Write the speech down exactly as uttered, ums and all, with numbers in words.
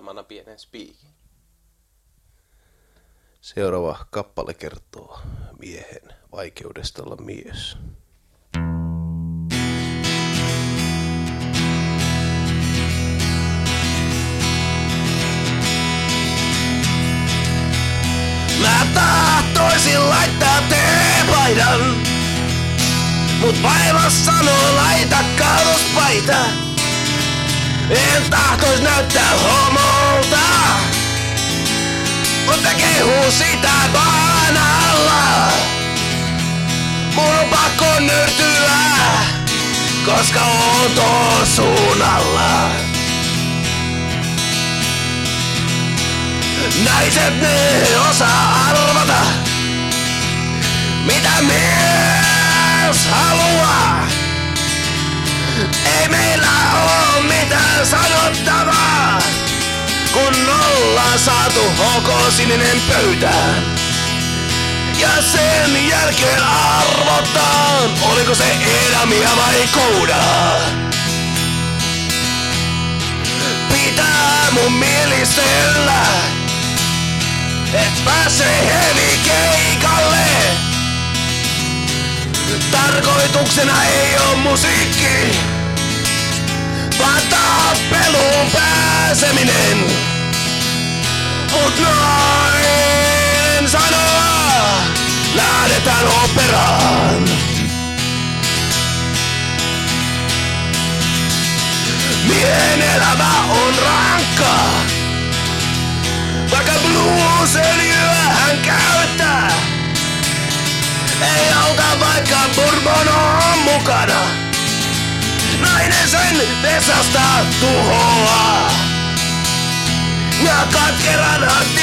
antamana pienen spiikin. Seuraava kappale kertoo miehen vaikeudesta olla mies. Mä tahtoisin laittaa teepaidan, mut vaivas sanoo laita kaulospaita. En tahtois näyttää homolta, mutta kehuu sitä vaan alla. Mun on pakko nyrtyä, koska on tuon suunnalla. Naiset ne osaa arvata, mitä mies haluaa. Ei meillä oo mitään sanottavaa, kun ollaan saatu hokosininen pöytään. Ja sen jälkeen arvotaan, oliko se edamia vai koudaa. Pitää mun mielistellä, et pääsee heli keikalle. Tarkoituksena ei oo musiikki, vaan tappeluun pääseminen. Mut nainen sanoo, lähdetään operaan. Miehen elämä on rankka, vaikka bluesöljyä hän käyttää. Ei auta vaikka bourbon on mukana, nainen sen vesasta tuhoaa. Ja katkeran